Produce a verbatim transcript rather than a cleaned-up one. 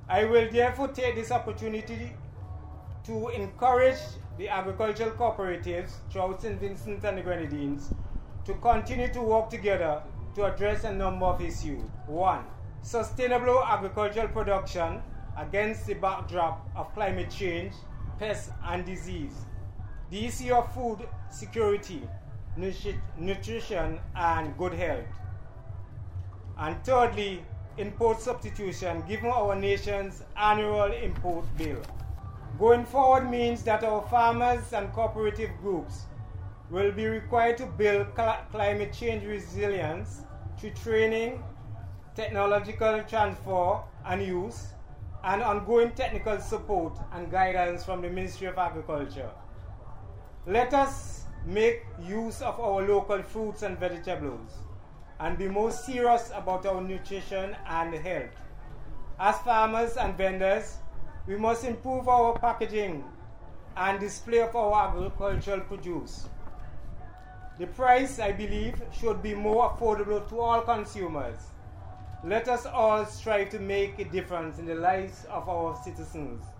I will therefore take this opportunity to encourage the agricultural cooperatives throughout Saint Vincent and the Grenadines to continue to work together to address a number of issues. One, sustainable agricultural production against the backdrop of climate change, pests, and disease. The issue of food security, nutrition, and good health. And thirdly, import substitution, given our nation's annual import bill. Going forward means that our farmers and cooperative groups will be required to build cl- climate change resilience through training, technological transfer and use, and ongoing technical support and guidance from the Ministry of Agriculture. Let us make use of our local fruits and vegetables and be more serious about our nutrition and health. As farmers and vendors, we must improve our packaging and display of our agricultural produce. The price, I believe, should be more affordable to all consumers. Let us all strive to make a difference in the lives of our citizens.